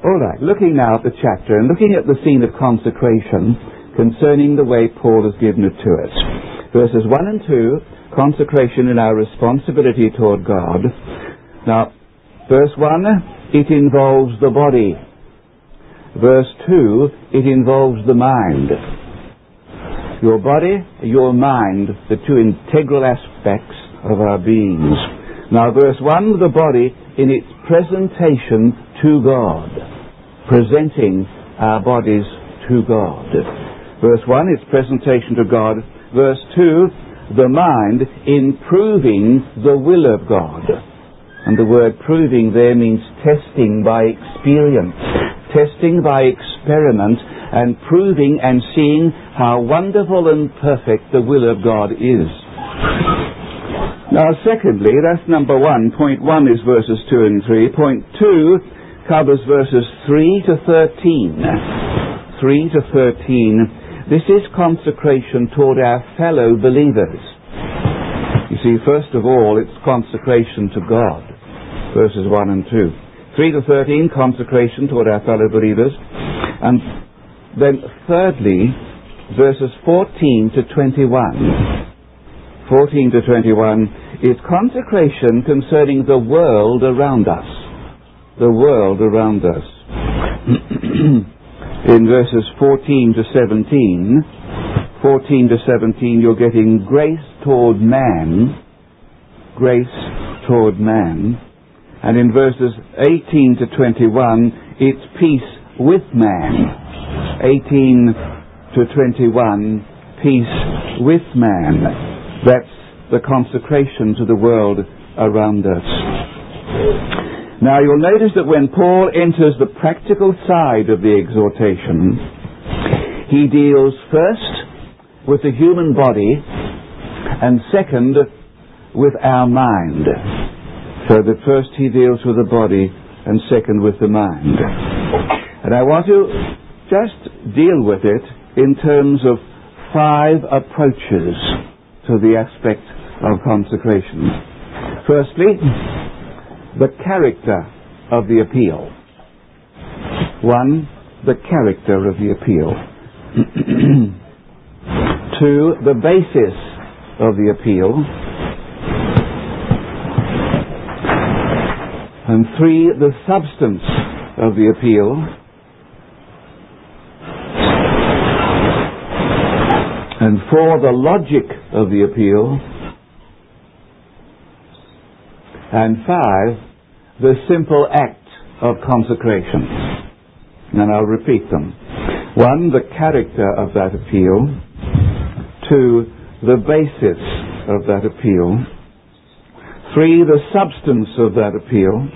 All right, looking now at the chapter and looking at the scene of consecration concerning the way Paul has given it to us. Verses 1 and 2, consecration in our responsibility toward God. Now, verse 1, it involves the body. Verse 2, it involves the mind. Your body, your mind, the two integral aspects of our beings. Now, verse 1, the body in its presentation to God. Presenting our bodies to God. Verse 1, its presentation to God. Verse 2, the mind in proving the will of God. And the word proving there means testing by experience, testing by experiment, and proving and seeing how wonderful and perfect the will of God is. Now, secondly, that's number 1. Point 1 is verses 2 and 3. Point 2 covers verses 3 to 13. 3 to 13. This is consecration toward our fellow believers. You see, first of all, it's consecration to God. Verses 1 and 2. 3 to 13, consecration toward our fellow believers. And then thirdly, verses 14 to 21. 14 to 21 is consecration concerning the world around us. The world around us. In verses 14 to 17, 14 to 17, you're getting grace toward man. Grace toward man. And in verses 18 to 21, it's peace with man. 18 to 21, peace with man. That's the consecration to the world around us. Now you'll notice that when Paul enters the practical side of the exhortation, he deals first with the human body and second with our mind. So that first he deals with the body and second with the mind. And I want to just deal with it in terms of 5 approaches to the aspect of consecration. Firstly, the character of the appeal. 1, the character of the appeal. 2, the basis of the appeal. And 3, the substance of the appeal. And 4, the logic of the appeal. And 5, the simple act of consecration. And I'll repeat them. 1, the character of that appeal. 2, the basis of that appeal. 3, the substance of that appeal.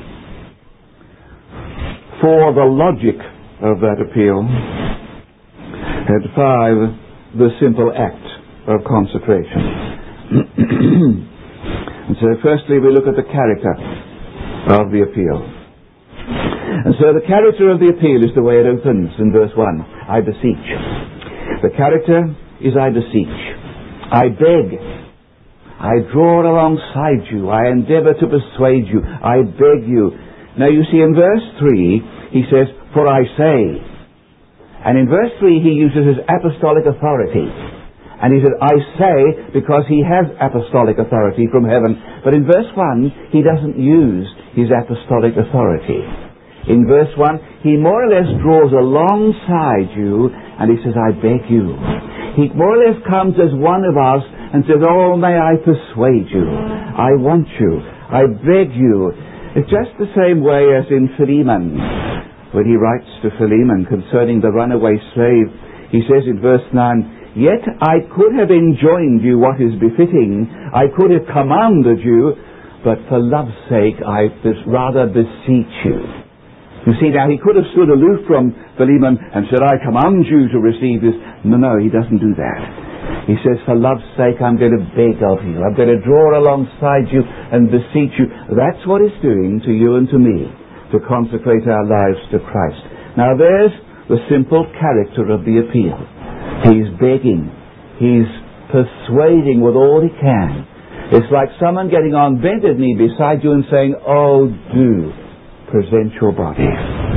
4, the logic of that appeal. And 5, the simple act of consecration. And so firstly we look at the character of the appeal. And so the character of the appeal is the way it opens in verse 1. I beseech. The character is I beseech. I beg. I draw alongside you. I endeavor to persuade you. I beg you. Now you see in verse 3 he says, for I say. And in verse 3 he uses his apostolic authority. And he said, I say, because he has apostolic authority from heaven. But in verse 1, he doesn't use his apostolic authority. In verse 1, he more or less draws alongside you, and he says, I beg you. He more or less comes as one of us and says, oh, may I persuade you. I want you. I beg you. It's just the same way as in Philemon. When he writes to Philemon concerning the runaway slave, he says in verse 9, yet I could have enjoined you what is befitting. I could have commanded you, but for love's sake I rather beseech you. You see, now he could have stood aloof from Philemon and said, I command you to receive this. No, he doesn't do that. He says, for love's sake I'm going to beg of you. I'm going to draw alongside you and beseech you. That's what it's doing to you and to me, to consecrate our lives to Christ. Now there's the simple character of the appeal. He's begging. He's persuading with all he can. It's like someone getting on bended knee beside you and saying, oh, do present your body.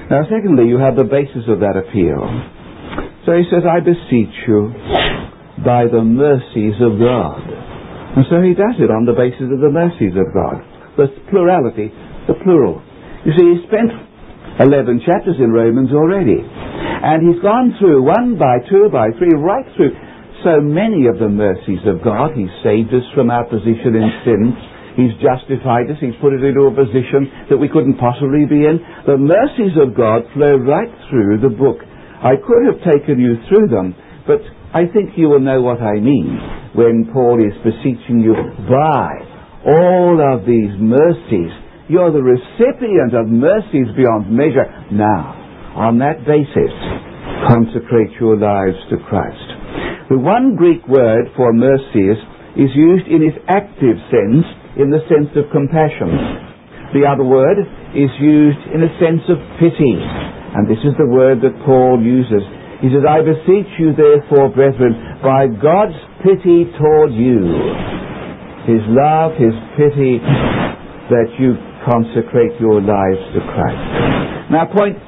Now, secondly, you have the basis of that appeal. So he says, I beseech you by the mercies of God. And so he does it on the basis of the mercies of God. The plurality, the plural. You see, he spent 11 chapters in Romans already. And he's gone through 1 by 2 by 3, right through so many of the mercies of God. He's saved us from our position in sin. He's justified us. He's put us into a position that we couldn't possibly be in. The mercies of God flow right through the book. I could have taken you through them, but I think you will know what I mean when Paul is beseeching you by all of these mercies. You're the recipient of mercies beyond measure. Now, on that basis, consecrate your lives to Christ. The one Greek word for mercies is used in its active sense, in the sense of compassion. The other word is used in a sense of pity. And this is the word that Paul uses. He says, I beseech you therefore, brethren, by God's pity toward you, His love, His pity, that you consecrate your lives to Christ. Now, point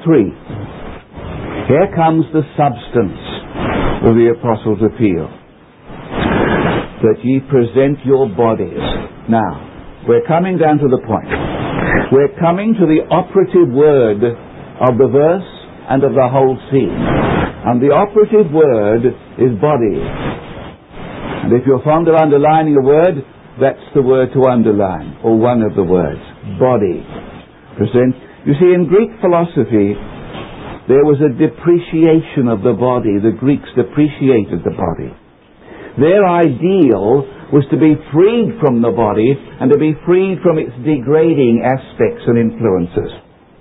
3. Here comes the substance of the Apostles' appeal. That ye present your bodies. Now, we're coming down to the point. We're coming to the operative word of the verse and of the whole scene. And the operative word is body. And if you're fond of underlining a word, that's the word to underline, or one of the words. Body. Present. You see, in Greek philosophy, there was a depreciation of the body. The Greeks depreciated the body. Their ideal was to be freed from the body and to be freed from its degrading aspects and influences.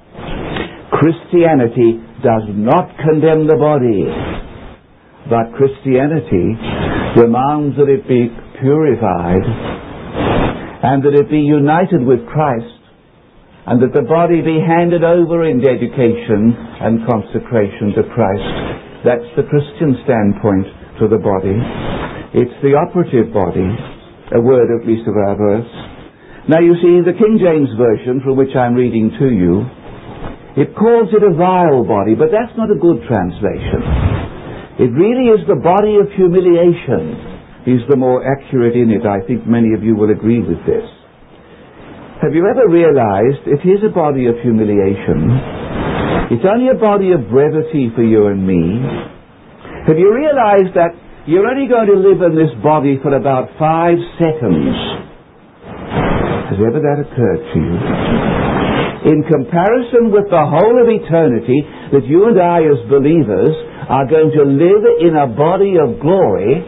Christianity does not condemn the body, but Christianity demands that it be purified and that it be united with Christ and that the body be handed over in dedication and consecration to Christ. That's the Christian standpoint to the body. It's the operative body, a word at least of our verse. Now you see, the King James Version, from which I'm reading to you, it calls it a vile body, but that's not a good translation. It really is the body of humiliation. Is the more accurate in it. I think many of you will agree with this. Have you ever realized it is a body of humiliation? It's only a body of brevity for you and me. Have you realized that you're only going to live in this body for about 5 seconds? Has ever that occurred to you? In comparison with the whole of eternity, that you and I as believers are going to live in a body of glory,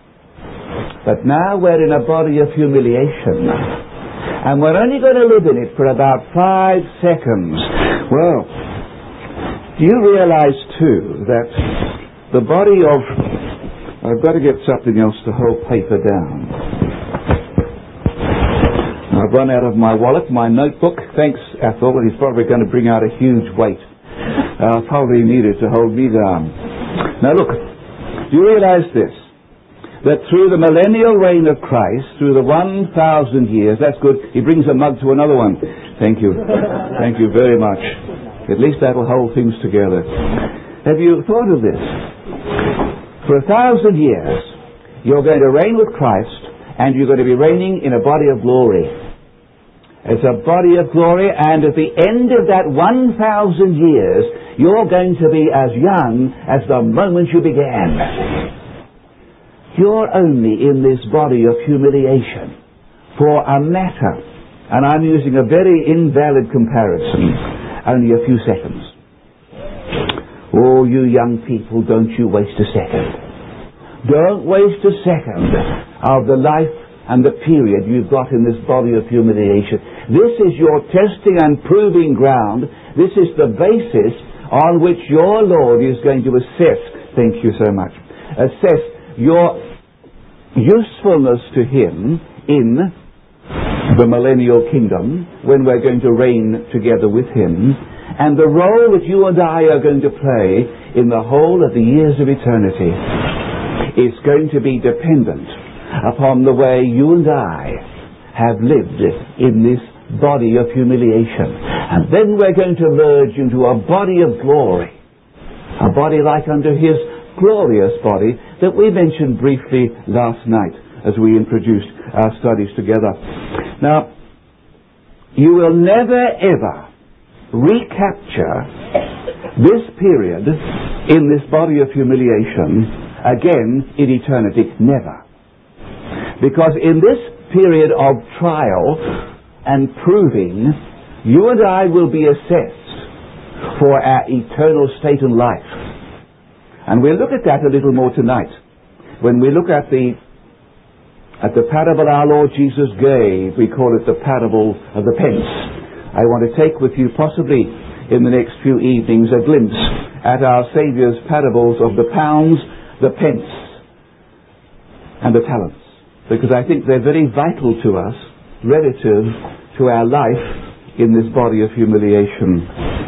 but now we're in a body of humiliation. And we're only going to live in it for about 5 seconds. Well, do you realize too that the body of... I've got to get something else to hold paper down. I've run out of my wallet, my notebook. Thanks, Ethel. He's probably going to bring out a huge weight. I'll probably need it to hold me down. Now look, do you realize this? That through the millennial reign of Christ, through the 1,000 years, that's good. He brings a mug to another one. Thank you. Thank you very much. At least that'll hold things together. Have you thought of this? For 1,000 years, you're going to reign with Christ, and you're going to be reigning in a body of glory. It's a body of glory, and at the end of that 1,000 years, you're going to be as young as the moment you began. You're only in this body of humiliation for a matter, and I'm using a very invalid comparison, only a few seconds. Oh, you young people, don't you waste a second. Don't waste a second of the life and the period you've got in this body of humiliation. This is your testing and proving ground. This is the basis on which your Lord is going to assess, thank you so much, assess your usefulness to Him in the millennial kingdom, when we're going to reign together with Him, and the role that you and I are going to play in the whole of the years of eternity is going to be dependent upon the way you and I have lived in this body of humiliation. And then we're going to merge into a body of glory. A body like unto his glorious body that we mentioned briefly last night as we introduced our studies together. Now, you will never ever recapture this period in this body of humiliation again in eternity. Never. Because in this period of trial and proving, you and I will be assessed for our eternal state in life. And we'll look at that a little more tonight when we look at the parable our Lord Jesus gave. We call it the parable of the pence. I want to take with you possibly in the next few evenings a glimpse at our Saviour's parables of the pounds, the pence, and the talents, because I think they're very vital to us relative to our life in this body of humiliation.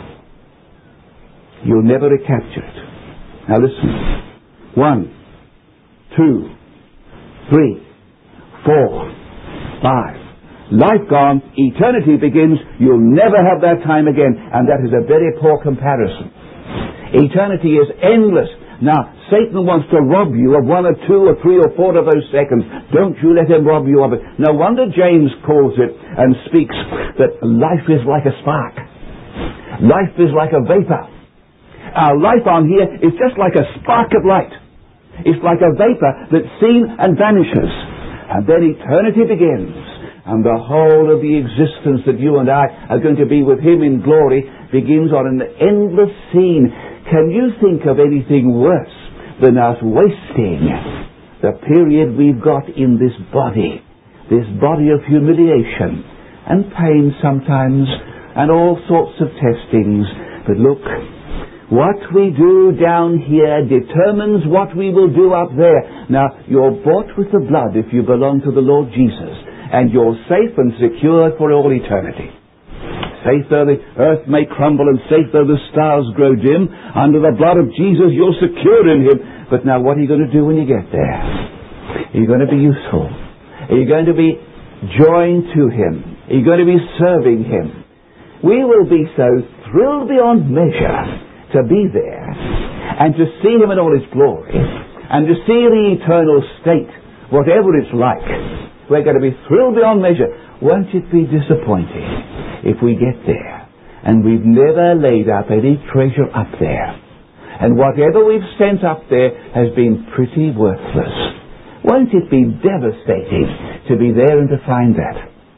You'll never recapture it. Now listen. 1, 2, 3, 4, 5. Life gone, eternity begins, you'll never have that time again, and that is a very poor comparison. Eternity is endless. Now, Satan wants to rob you of 1 or 2 or 3 or 4 of those seconds. Don't you let him rob you of it. No wonder James calls it and speaks that life is like a spark. Life is like a vapor. Our life on here is just like a spark of light. It's like a vapor that's seen and vanishes. And then eternity begins. And the whole of the existence that you and I are going to be with him in glory begins on an endless scene. Can you think of anything worse than us wasting the period we've got in this body of humiliation and pain sometimes, and all sorts of testings? But look, what we do down here determines what we will do up there. Now, you're bought with the blood if you belong to the Lord Jesus, and you're safe and secured for all eternity. Safe though the earth may crumble, and safe though the stars grow dim, under the blood of Jesus you're secure in him. But now what are you going to do when you get there? Are you going to be useful? Are you going to be joined to him? Are you going to be serving him? We will be so thrilled beyond measure to be there and to see him in all his glory and to see the eternal state, whatever it's like. We're going to be thrilled beyond measure. Won't it be disappointing if we get there and we've never laid up any treasure up there, and whatever we've sent up there has been pretty worthless? Won't it be devastating to be there and to find that?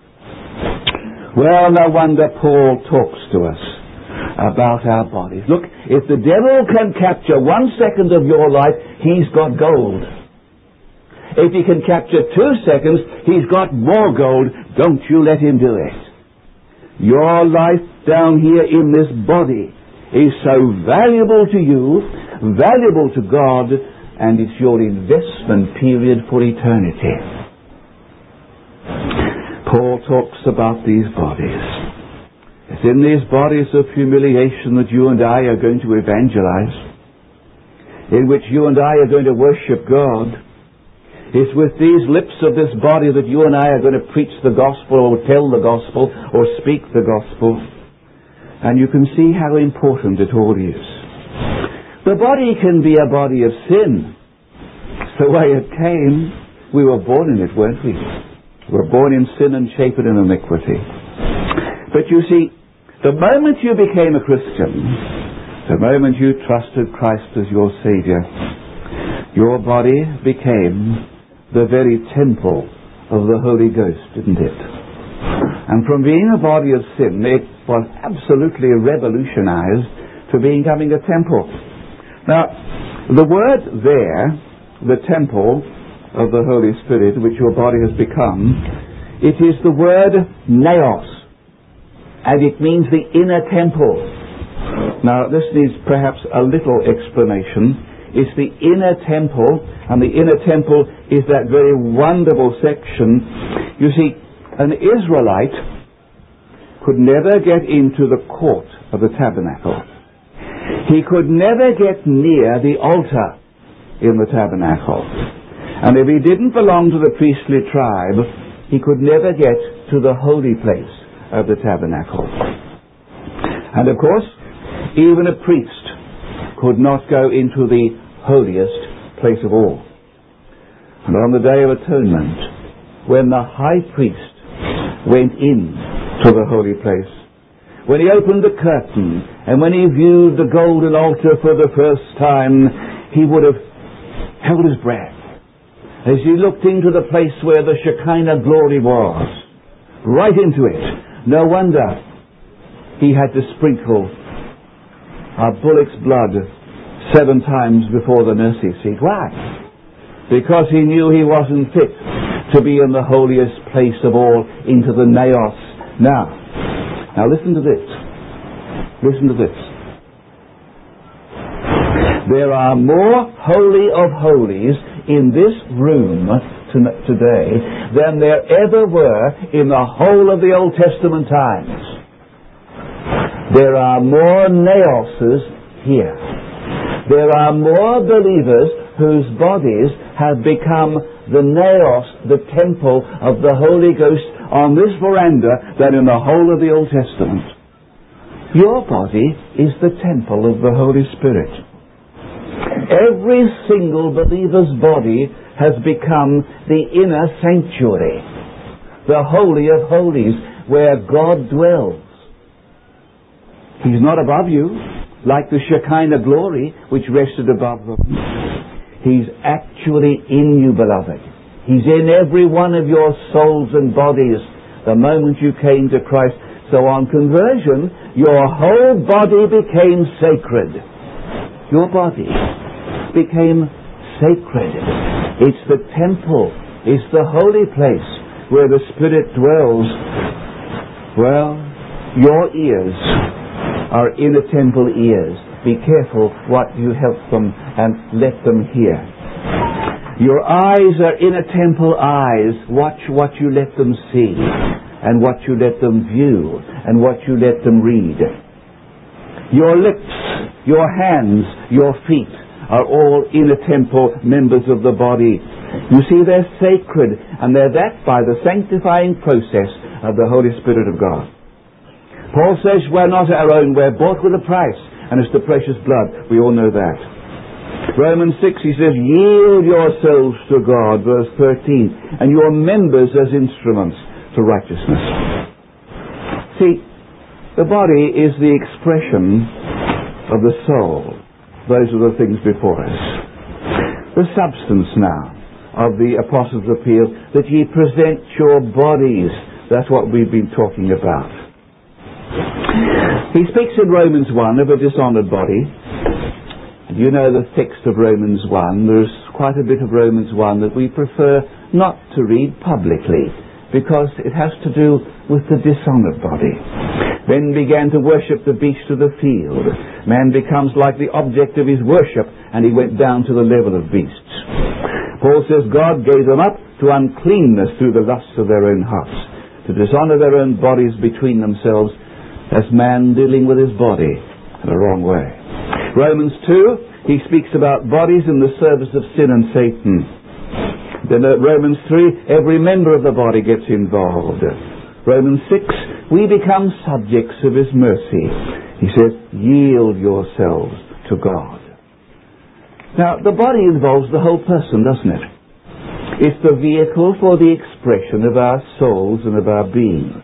Well, no wonder Paul talks to us about our bodies. Look, if the devil can capture 1 second of your life, he's got gold. If he can capture 2 seconds, he's got more gold. Don't you let him do it. Your life down here in this body is so valuable to you, valuable to God, and it's your investment period for eternity. Paul talks about these bodies. It's in these bodies of humiliation that you and I are going to evangelize, in which you and I are going to worship God. It's with these lips of this body that you and I are going to preach the gospel, or tell the gospel, or speak the gospel. And you can see how important it all is. The body can be a body of sin. It's the way it came. We were born in it, weren't we? We were born in sin and shapen in iniquity. But you see, the moment you became a Christian, the moment you trusted Christ as your Savior, your body became the very temple of the Holy Ghost, didn't it? And from being a body of sin, it was absolutely revolutionized to becoming a temple. Now, the word there, the temple of the Holy Spirit, which your body has become, it is the word naos, and it means the inner temple. Now, this needs perhaps a little explanation. It's the inner temple, and the inner temple is that very wonderful section. You see, an Israelite could never get into the court of the tabernacle. He could never get near the altar in the tabernacle. And if he didn't belong to the priestly tribe, he could never get to the holy place of the tabernacle. And of course, even a priest could not go into the holiest place of all. And on the Day of Atonement, when the high priest went in to the holy place, when he opened the curtain, and when he viewed the golden altar for the first time, he would have held his breath as he looked into the place where the Shekinah glory was, right into it. No wonder he had to sprinkle a bullock's blood 7 times before the mercy seat. Why? Because he knew he wasn't fit to be in the holiest place of all, into the naos. Now listen to this. Listen to this. There are more holy of holies in this room today than there ever were in the whole of the Old Testament times. There are more naoses here. There are more believers whose bodies have become the naos, the temple of the Holy Ghost on this veranda than in the whole of the Old Testament. Your body is the temple of the Holy Spirit. Every single believer's body has become the inner sanctuary, the Holy of Holies, where God dwells. He's not above you, like the Shekinah glory which rested above them. He's actually in you, beloved. He's in every one of your souls and bodies the moment you came to Christ. So on conversion, your whole body became sacred. Your body became sacred. It's the temple. It's the holy place where the Spirit dwells. Well, your ears are inner temple ears. Be careful what you help them and let them hear. Your eyes are inner temple eyes. Watch what you let them see, and what you let them view, and what you let them read. Your lips, your hands, your feet are all inner temple members of the body. You see, they're sacred, and they're that by the sanctifying process of the Holy Spirit of God. Paul says we're not our own, we're bought with a price, and it's the precious blood. We all know that. Romans 6, he says, yield yourselves to God, verse 13, and your members as instruments to righteousness. See, the body is the expression of the soul. Those are the things before us. The substance now of the Apostles' appeal, that ye present your bodies. That's what we've been talking about. He speaks in Romans 1 of a dishonored body. You know the text of Romans 1. There's quite a bit of Romans 1 that we prefer not to read publicly, because it has to do with the dishonored body. Men began to worship the beast of the field. Man becomes like the object of his worship, and he went down to the level of beasts. Paul says God gave them up to uncleanness through the lusts of their own hearts, to dishonor their own bodies between themselves, as man dealing with his body in a wrong way. Romans 2, he speaks about bodies in the service of sin and Satan. Then at Romans 3, every member of the body gets involved. Romans 6, we become subjects of his mercy. He says, yield yourselves to God. Now, the body involves the whole person, doesn't it? It's the vehicle for the expression of our souls and of our beings.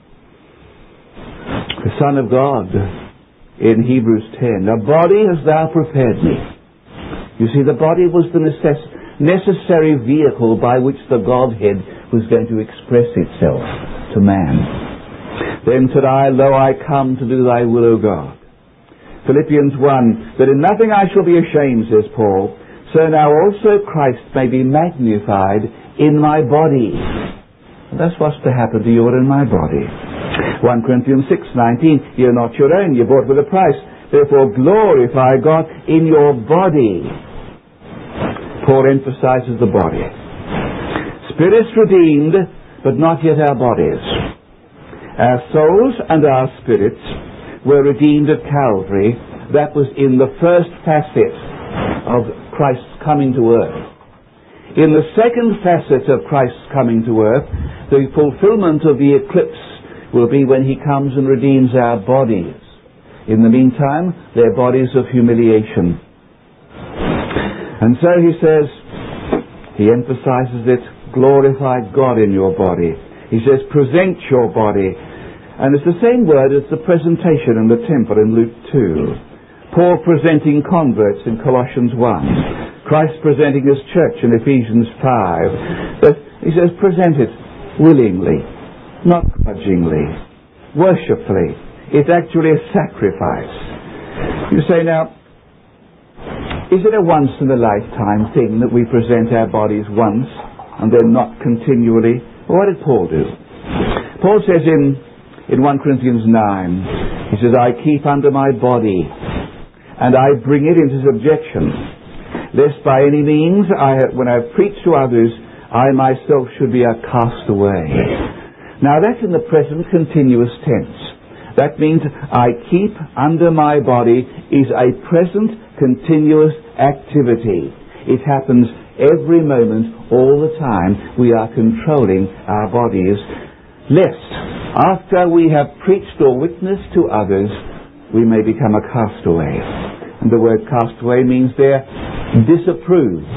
The Son of God, in Hebrews 10, a body hast thou prepared me. You see, the body was the necessary vehicle by which the Godhead was going to express itself to man. Then said I, lo, I come to do thy will, O God. Philippians 1, that in nothing I shall be ashamed, says Paul, so now also Christ may be magnified in my body. And that's what's to happen to you or in my body. 1 Corinthians 6:19, you're not your own, you're bought with a price. Therefore glorify God in your body. Paul emphasizes the body. Spirits redeemed, but not yet our bodies. Our souls and our spirits were redeemed at Calvary. That was in the first facet of Christ's coming to earth. In the second facet of Christ's coming to earth, the fulfillment of the eclipse will be when he comes and redeems our bodies. In the meantime, they're bodies of humiliation. And so he says, he emphasizes it, glorify God in your body. He says, present your body. And it's the same word as the presentation in the temple in Luke 2. Paul presenting converts in Colossians 1. Christ presenting his church in Ephesians 5. But he says, present it willingly, not grudgingly, worshipfully. It's actually a sacrifice. You say, now, is it a once-in-a-lifetime thing that we present our bodies once and then not continually? What did Paul do? Paul says in 1 Corinthians 9, he says, I keep under my body and I bring it into subjection, lest by any means, when I preach to others, I myself should be a castaway. Now that's in the present continuous tense. That means I keep under my body is a present continuous activity. It happens every moment, all the time. We are controlling our bodies, lest after we have preached or witnessed to others, we may become a castaway. And the word castaway means they're disapproved.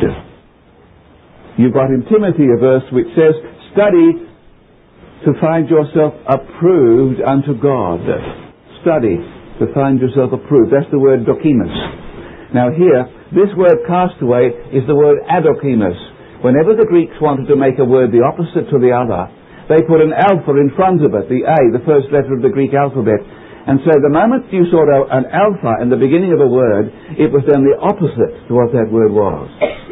You've got in Timothy a verse which says, study to find yourself approved unto God. Study to find yourself approved. That's the word dokimus. Now here, this word castaway is the word adokimus. Whenever the Greeks wanted to make a word the opposite to the other, they put an alpha in front of it, the A, the first letter of the Greek alphabet. And so the moment you saw an alpha in the beginning of a word, it was then the opposite to what that word was.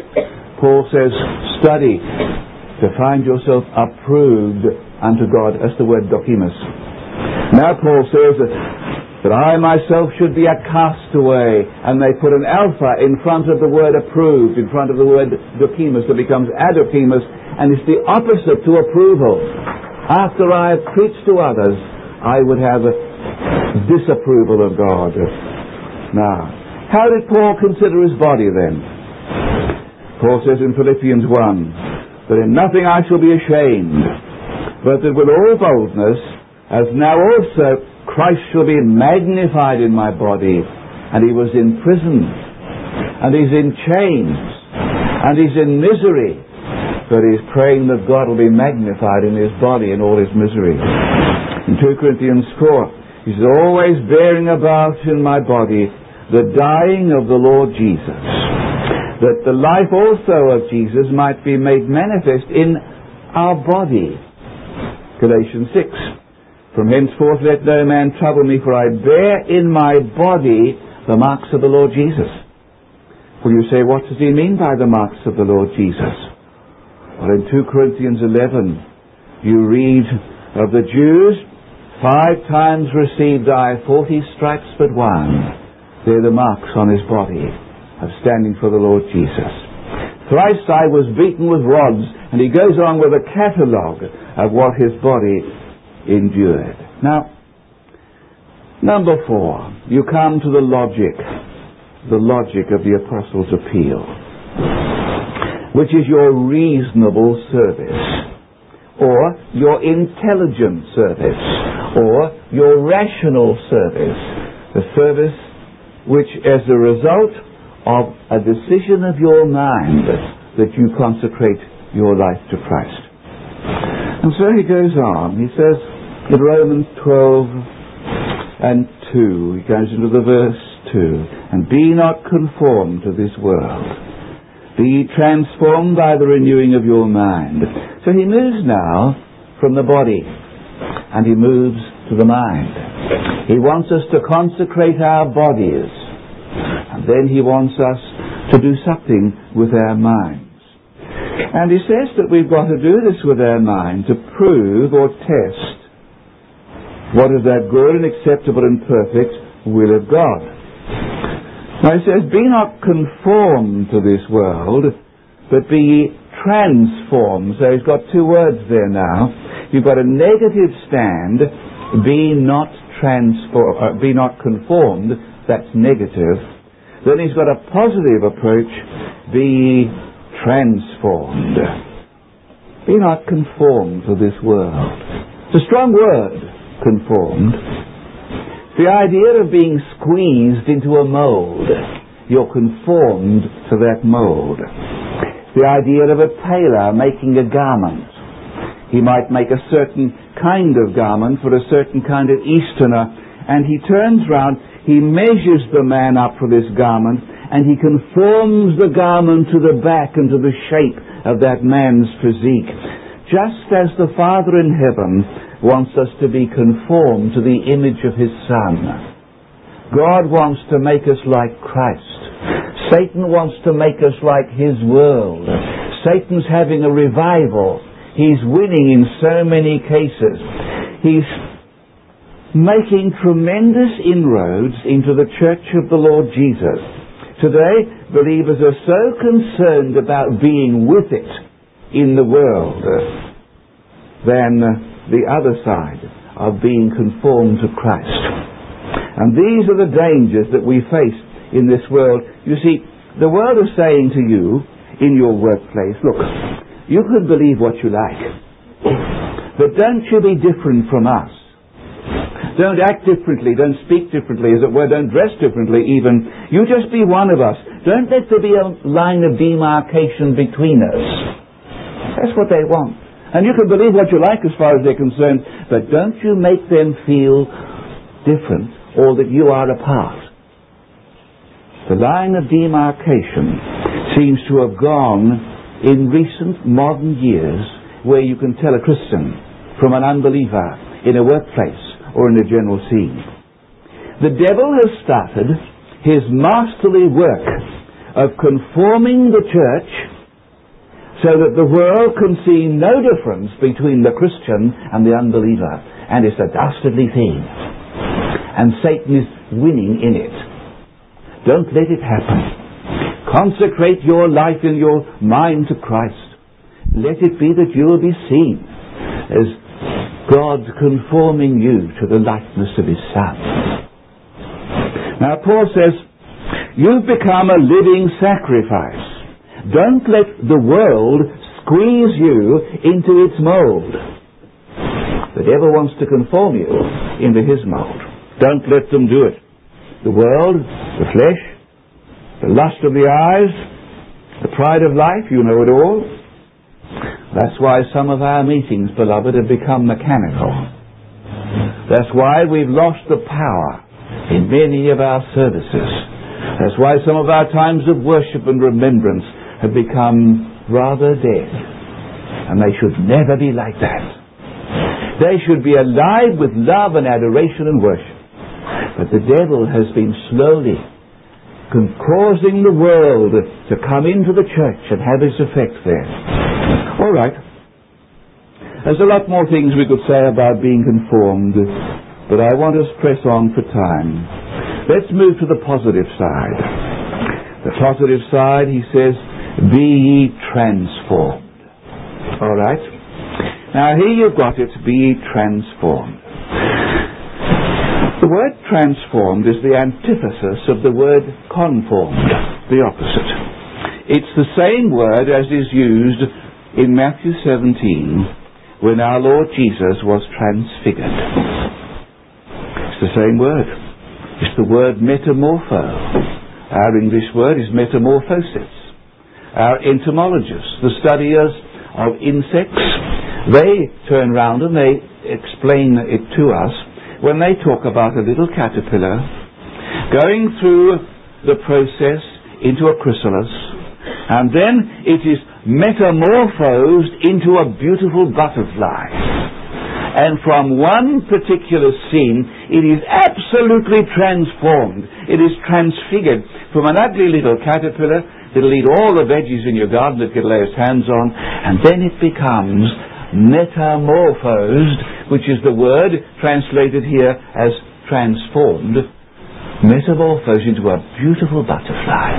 Paul says, study to find yourself approved unto God. That's the word dokimus. Now Paul says that I myself should be a castaway, and they put an alpha in front of the word approved, in front of the word dokimus, that becomes adokimus, and it's the opposite to approval. After I have preached to others, I would have a disapproval of God. Now, how did Paul consider his body then? Paul says in Philippians 1, that in nothing I shall be ashamed, but that with all boldness, as now also Christ shall be magnified in my body. And he was in prison, and he's in chains, and he's in misery, but he's praying that God will be magnified in his body in all his misery. In 2 Corinthians 4, he's always bearing about in my body the dying of the Lord Jesus, that the life also of Jesus might be made manifest in our body. Galatians 6. From henceforth let no man trouble me, for I bear in my body the marks of the Lord Jesus. Well, you say, what does he mean by the marks of the Lord Jesus? Well, in 2 Corinthians 11, you read of the Jews, 5 times received I 40 stripes but one. They're the marks on his body of standing for the Lord Jesus. Thrice I was beaten with rods, and he goes on with a catalogue of what his body endured. Now, number 4, you come to the logic of the Apostles' appeal, which is your reasonable service, or your intelligent service, or your rational service, the service which, as a result of a decision of your mind, that you consecrate your life to Christ. And so he goes on. He says in Romans 12 and 2, he goes into the verse 2, and be not conformed to this world, be transformed by the renewing of your mind. So he moves now from the body, and he moves to the mind. He wants us to consecrate our bodies, and then he wants us to do something with our minds. And he says that we've got to do this with our mind to prove or test what is that good and acceptable and perfect will of God. Now he says, be not conformed to this world, but be ye transformed. So he's got 2 words there now. You've got a negative stand, be not conformed, that's negative. Then he's got a positive approach, be ye transformed. Be not conformed to this world. It's a strong word, conformed. The idea of being squeezed into a mold. You're conformed to that mold. The idea of a tailor making a garment. He might make a certain kind of garment for a certain kind of Easterner, and he turns round, he measures the man up for this garment, and he conforms the garment to the back and to the shape of that man's physique. Just as the Father in heaven wants us to be conformed to the image of His Son. God wants to make us like Christ. Satan wants to make us like his world. Satan's having a revival. He's winning in so many cases. He's making tremendous inroads into the church of the Lord Jesus. Today, believers are so concerned about being with it in the world than the other side of being conformed to Christ. And these are the dangers that we face in this world. You see, the world is saying to you in your workplace, look, you can believe what you like, but don't you be different from us. Don't act differently, don't speak differently, as it were, don't dress differently even. You just be one of us. Don't let there be a line of demarcation between us. That's what they want. And you can believe what you like as far as they're concerned, but don't you make them feel different or that you are apart. The line of demarcation seems to have gone in recent modern years where you can tell a Christian from an unbeliever in a workplace or in a general scene. The devil has started his masterly work of conforming the church so that the world can see no difference between the Christian and the unbeliever. And it's a dastardly thing. And Satan is winning in it. Don't let it happen. Consecrate your life and your mind to Christ. Let it be that you will be seen as God conforming you to the likeness of His Son. Now Paul says, you've become a living sacrifice. Don't let the world squeeze you into its mold. The devil wants to conform you into his mold. Don't let them do it. The world, the flesh, the lust of the eyes, the pride of life, you know it all. That's why some of our meetings, beloved, have become mechanical. That's why we've lost the power in many of our services. That's why some of our times of worship and remembrance have become rather dead. And they should never be like that. They should be alive with love and adoration and worship. But the devil has been slowly causing the world to come into the church and have its effect there. All right. There's a lot more things we could say about being conformed, but I want us to press on for time. Let's move to the positive side. The positive side, he says, be ye transformed. All right. Now here you've got it, be ye transformed. The word transformed is the antithesis of the word conformed, the opposite. It's the same word as is used in Matthew 17 when our Lord Jesus was transfigured. It's the same word. It's the word metamorpho. Our English word is metamorphosis. Our entomologists, the studiers of insects, they turn round and they explain it to us when they talk about a little caterpillar going through the process into a chrysalis, and then it is metamorphosed into a beautiful butterfly. And from one particular scene, it is absolutely transformed. It is transfigured from an ugly little caterpillar that'll eat all the veggies in your garden that it lay its hands on, and then it becomes metamorphosed, which is the word translated here as transformed, metamorphosed into a beautiful butterfly.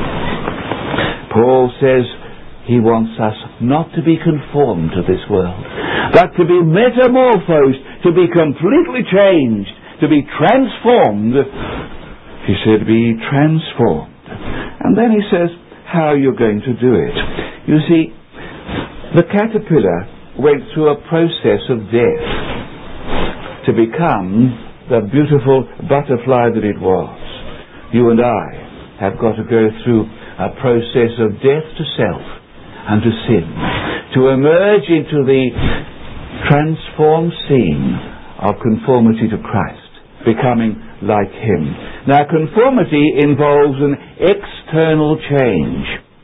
Paul says he wants us not to be conformed to this world, but to be metamorphosed, to be completely changed, to be transformed. He said, be transformed. And then he says how you're going to do it. You see, the caterpillar went through a process of death to become the beautiful butterfly that it was. You and I have got to go through a process of death to self and to sin, to emerge into the transformed scene of conformity to Christ, becoming like Him. Now, conformity involves an external change.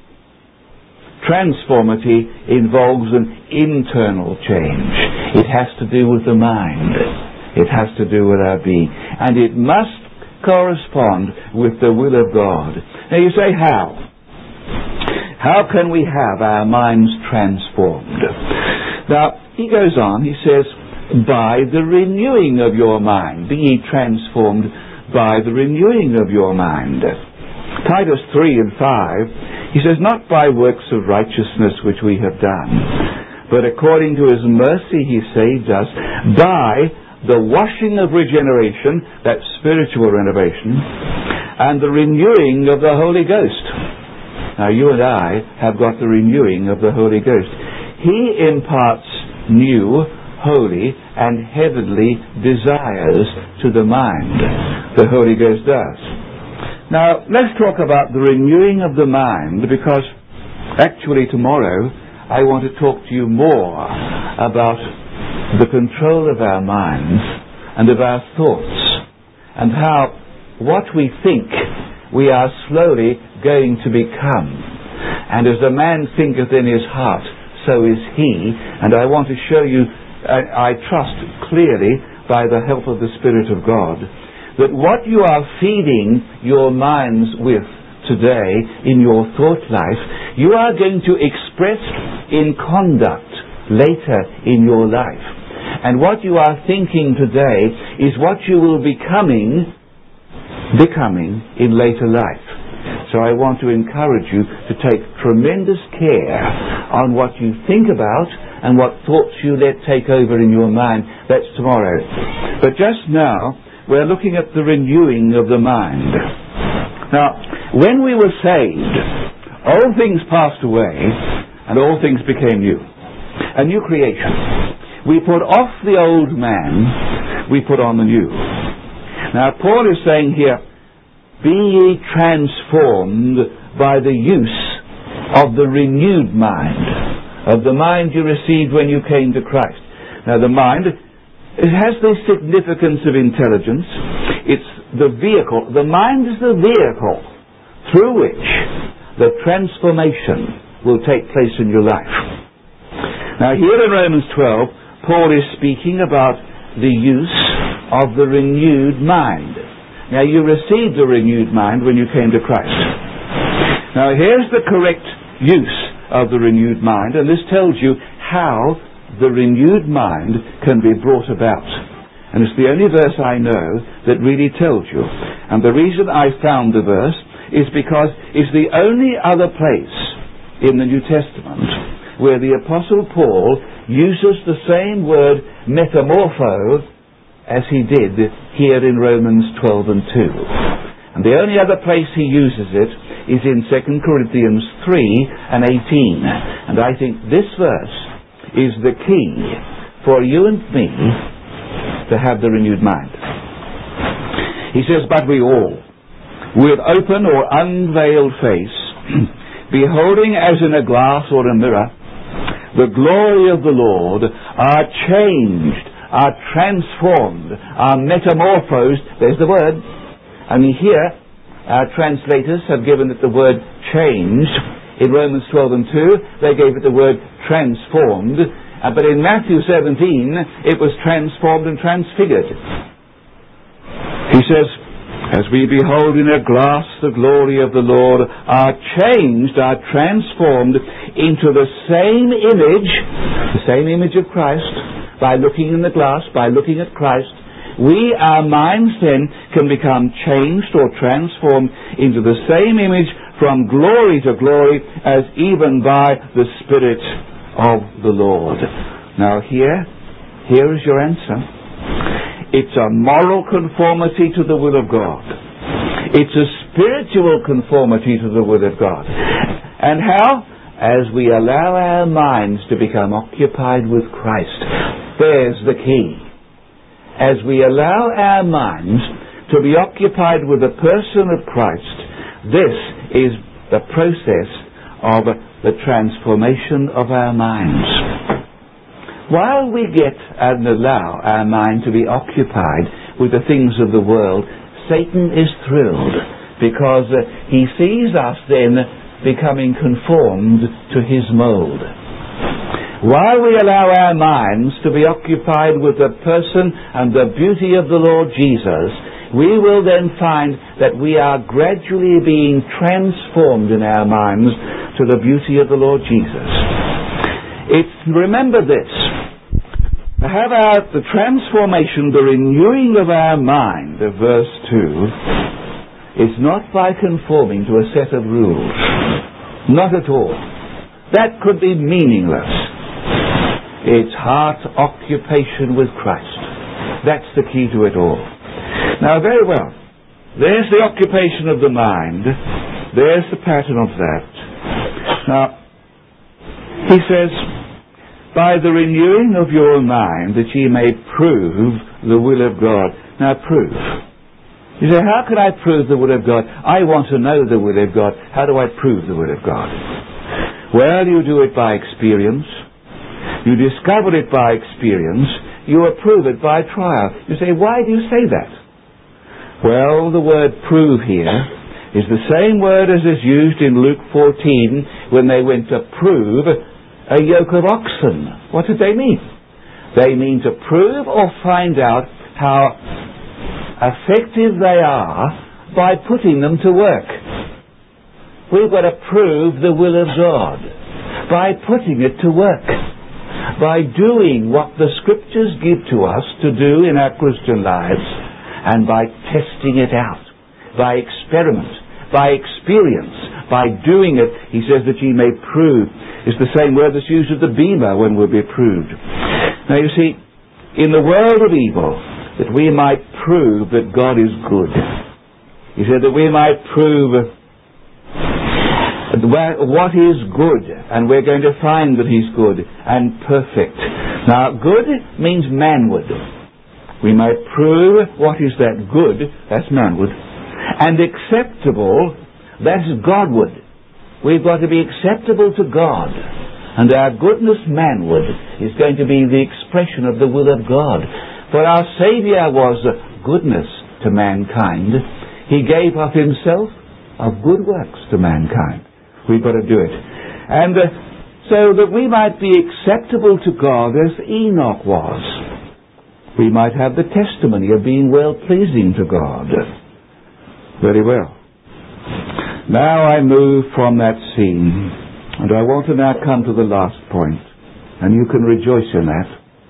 Transformity involves an internal change. It has to do with the mind. It has to do with our being. And it must correspond with the will of God. Now you say, how? How can we have our minds transformed? Now, he goes on, he says, by the renewing of your mind. Be ye transformed by the renewing of your mind. Titus 3 and 5, he says, not by works of righteousness which we have done, but according to His mercy He saved us by the washing of regeneration, that's spiritual renovation, and the renewing of the Holy Ghost. Now you and I have got the renewing of the Holy Ghost. He imparts new, holy, and heavenly desires to the mind. The Holy Ghost does. Now, let's talk about the renewing of the mind, because actually tomorrow I want to talk to you more about the control of our minds and of our thoughts, and how what we think we are slowly going to become. And as a man thinketh in his heart, so is he. And I want to show you, I trust clearly by the help of the Spirit of God, that what you are feeding your minds with today in your thought life, you are going to express in conduct later in your life. And what you are thinking today is what you will becoming in later life. So I want to encourage you to take tremendous care on what you think about and what thoughts you let take over in your mind. That's tomorrow. But just now, we're looking at the renewing of the mind. Now, when we were saved, all things passed away and all things became new. A new creation. We put off the old man, we put on the new. Now, Paul is saying here, be ye transformed by the use of the renewed mind, of the mind you received when you came to Christ. Now, the mind, it has the significance of intelligence. It's the vehicle. The mind is the vehicle through which the transformation will take place in your life. Now, here in Romans 12, Paul is speaking about the use of the renewed mind. Now, you received a renewed mind when you came to Christ. Now, here's the correct use of the renewed mind, and this tells you how the renewed mind can be brought about. And it's the only verse I know that really tells you. And the reason I found the verse is because it's the only other place in the New Testament where the Apostle Paul uses the same word metamorpho as he did here in Romans 12 and 2. And the only other place he uses it is in 2 Corinthians 3 and 18. And I think this verse is the key for you and me to have the renewed mind. He says, but we all, with open or unveiled face, beholding as in a glass or a mirror the glory of the Lord, are changed, are transformed, are metamorphosed. There's the word. I mean, here, our translators have given it the word changed. In Romans 12 and 2, they gave it the word transformed. But in Matthew 17, it was transformed and transfigured. He says, as we behold in a glass the glory of the Lord, are changed, are transformed into the same image of Christ, by looking in the glass, by looking at Christ. Our minds then can become changed or transformed into the same image from glory to glory, as even by the Spirit of the Lord. Now here is your answer. It's a moral conformity to the will of God. It's a spiritual conformity to the will of God. And how? As we allow our minds to become occupied with Christ. There's the key. as we allow our minds to be occupied with the person of Christ, this is the process of the transformation of our minds. While we get and allow our mind to be occupied with the things of the world, Satan is thrilled because he sees us then becoming conformed to his mold. While we allow our minds to be occupied with the person and the beauty of the Lord Jesus, we will then find that we are gradually being transformed in our minds to the beauty of the Lord Jesus. Remember this. To have the transformation, the renewing of our mind, of verse 2, is not by conforming to a set of rules. Not at all. That could be meaningless. It's heart occupation with Christ. That's the key to it all. Now, very well. There's the occupation of the mind. There's the pattern of that. Now, he says, by the renewing of your mind, that ye may prove the will of God. Now, prove. You say, how can I prove the will of God? I want to know the will of God. How do I prove the will of God? Well, you do it by experience. You discover it by experience. You approve it by trial. You say, why do you say that? Well, the word prove here is the same word as is used in Luke 14 when they went to prove a yoke of oxen. What did they mean? They mean to prove or find out how effective they are by putting them to work. We've got to prove the will of God by putting it to work, by doing what the Scriptures give to us to do in our Christian lives, and by testing it out, by experiment, by experience, by doing it. He says that ye may prove. It's the same word that's used of the bema when we'll be proved. Now you see, in the world of evil, that we might prove that God is good. He said that we might prove what is good, and we're going to find that He's good and perfect. Now, good means manward. We might prove what is that good, that's manward, and acceptable, that's Godward. We've got to be acceptable to God, and our goodness manward is going to be the expression of the will of God. For our Saviour was goodness to mankind. He gave of Himself of good works to mankind. We've got to do it. And so that we might be acceptable to God as Enoch was. We might have the testimony of being well-pleasing to God. Very well. Now I move from that scene, and I want to now come to the last point, and you can rejoice in that.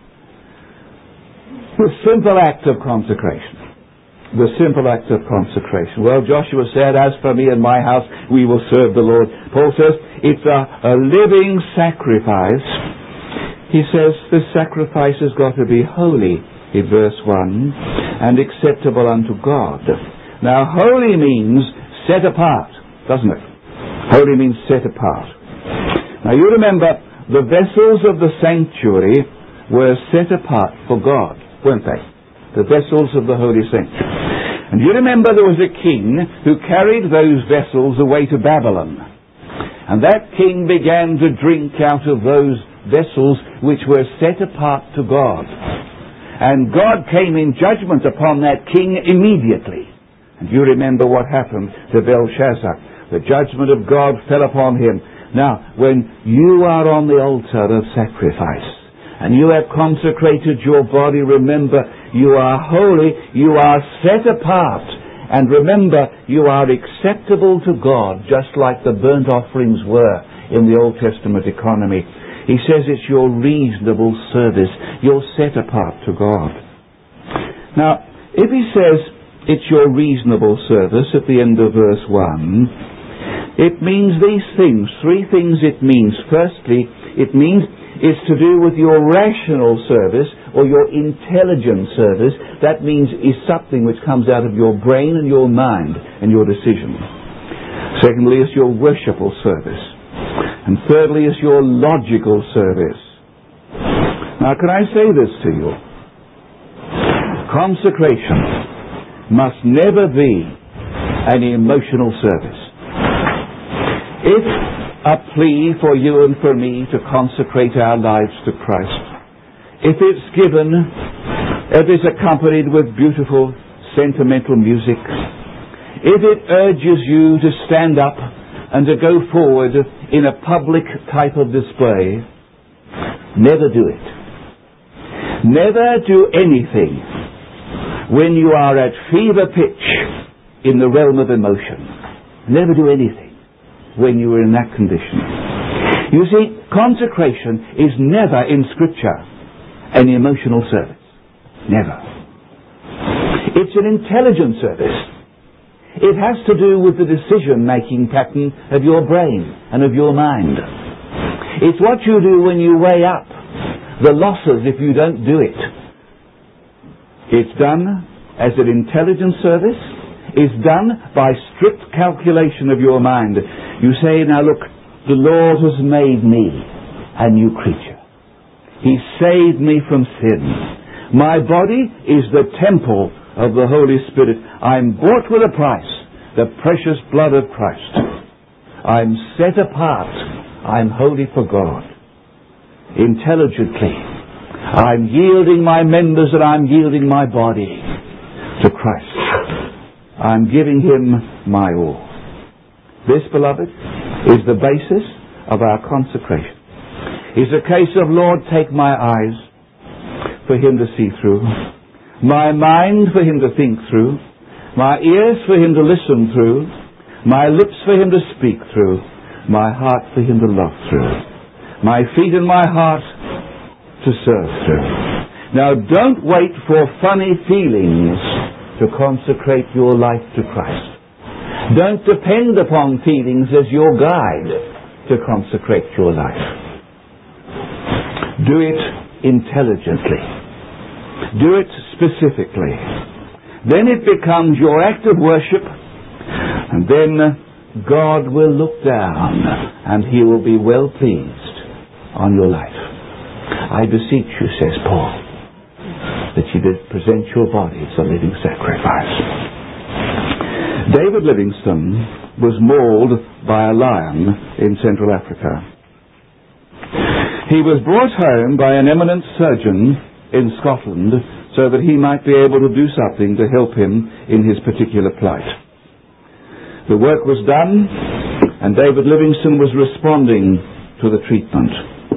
The simple act of consecration. The simple act of consecration. Well, Joshua said, as for me and my house, we will serve the Lord. Paul says, it's a living sacrifice. He says, this sacrifice has got to be holy, in verse 1, and acceptable unto God. Now, holy means set apart, doesn't it? Holy means set apart. Now, you remember, the vessels of the sanctuary were set apart for God, weren't they? The vessels of the holy sanctuary. And you remember there was a king who carried those vessels away to Babylon. And that king began to drink out of those vessels which were set apart to God. And God came in judgment upon that king immediately. And you remember what happened to Belshazzar. The judgment of God fell upon him. Now, when you are on the altar of sacrifice, and you have consecrated your body, remember, you are holy, you are set apart. And remember, you are acceptable to God, just like the burnt offerings were in the Old Testament economy. He says it's your reasonable service. You're set apart to God. Now, if he says it's your reasonable service at the end of verse 1, it means these things. Three things it means. Firstly, it means it's to do with your rational service or your intelligent service. That means is something which comes out of your brain and your mind and your decision. Secondly, it's your worshipful service. And thirdly, it's your logical service. Now, can I say this to you? Consecration must never be an emotional service. If a plea for you and for me to consecrate our lives to Christ, if it's given, if it's accompanied with beautiful sentimental music, if it urges you to stand up and to go forward in a public type of display, never do it. Never do anything when you are at fever pitch in the realm of emotion. Never do anything when you are in that condition. You see, consecration is never in Scripture an emotional service. Never. It's an intelligent service. It has to do with the decision-making pattern of your brain and of your mind. It's what you do when you weigh up the losses if you don't do it. It's done as an intelligent service. It's done by strict calculation of your mind. You say, now look, the Lord has made me a new creature. He saved me from sin. My body is the temple of the Holy Spirit. I'm bought with a price, the precious blood of Christ. I'm set apart. I'm holy for God. Intelligently, I'm yielding my members and I'm yielding my body to Christ. I'm giving Him my all. This, beloved, is the basis of our consecration. It's a case of, Lord, take my eyes for Him to see through, my mind for Him to think through, my ears for Him to listen through, my lips for Him to speak through, my heart for Him to love through, my feet and my heart to serve through. Now, don't wait for funny feelings to consecrate your life to Christ. Don't depend upon feelings as your guide to consecrate your life. Do it intelligently. Do it specifically. Then it becomes your act of worship, and then God will look down and He will be well pleased on your life. I beseech you, says Paul, that you present your body as a living sacrifice. David Livingstone was mauled by a lion in Central Africa. He was brought home by an eminent surgeon in Scotland so that he might be able to do something to help him in his particular plight. The work was done, and David Livingstone was responding to the treatment.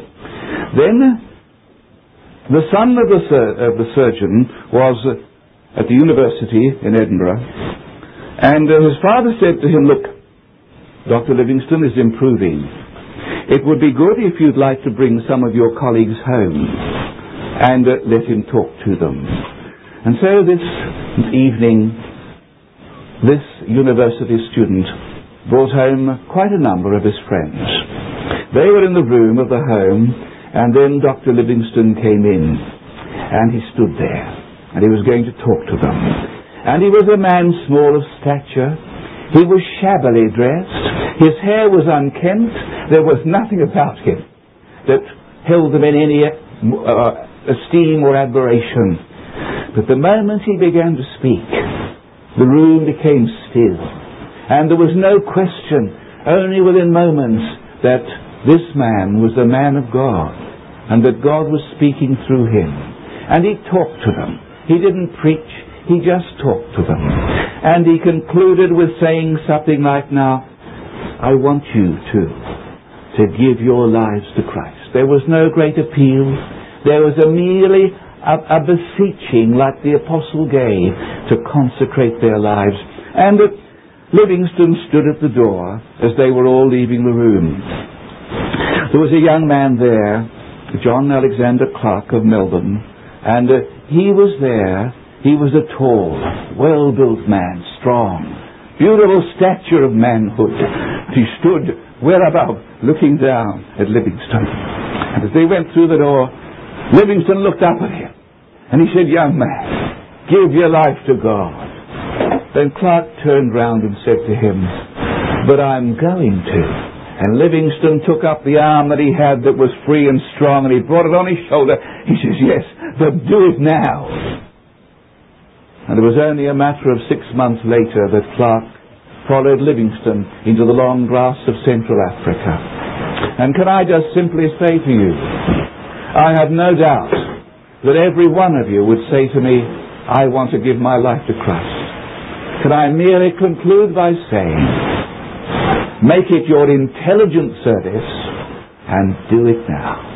Then the son of the surgeon was at the university in Edinburgh, and his father said to him, look, Dr. Livingstone is improving. It would be good if you'd like to bring some of your colleagues home and let him talk to them. And so this evening, this university student brought home quite a number of his friends. They were in the room of the home, and then Dr. Livingstone came in, and he stood there, and he was going to talk to them. And he was a man small of stature. He was shabbily dressed. His hair was unkempt. There was nothing about him that held them in any esteem or admiration. But the moment he began to speak, the room became still. And there was no question, only within moments, that this man was the man of God, and that God was speaking through him. And he talked to them. He didn't preach, he just talked to them. And he concluded with saying something like, now, I want you to give your lives to Christ. There was no great appeal. There was merely a beseeching, like the apostle gave, to consecrate their lives. And Livingstone stood at the door as they were all leaving the room. There was a young man there, John Alexander Clark of Melbourne, and he was there. He was a tall, well-built man, strong, beautiful stature of manhood. He stood well above, looking down at Livingstone. And as they went through the door, Livingstone looked up at him, and he said, young man, give your life to God. Then Clark turned round and said to him, but I'm going to. And Livingstone took up the arm that he had that was free and strong, and he brought it on his shoulder. He says, yes, but do it now. And it was only a matter of 6 months later that Clark followed Livingstone into the long grass of Central Africa. And can I just simply say to you, I have no doubt that every one of you would say to me, I want to give my life to Christ. Can I merely conclude by saying, make it your intelligent service and do it now.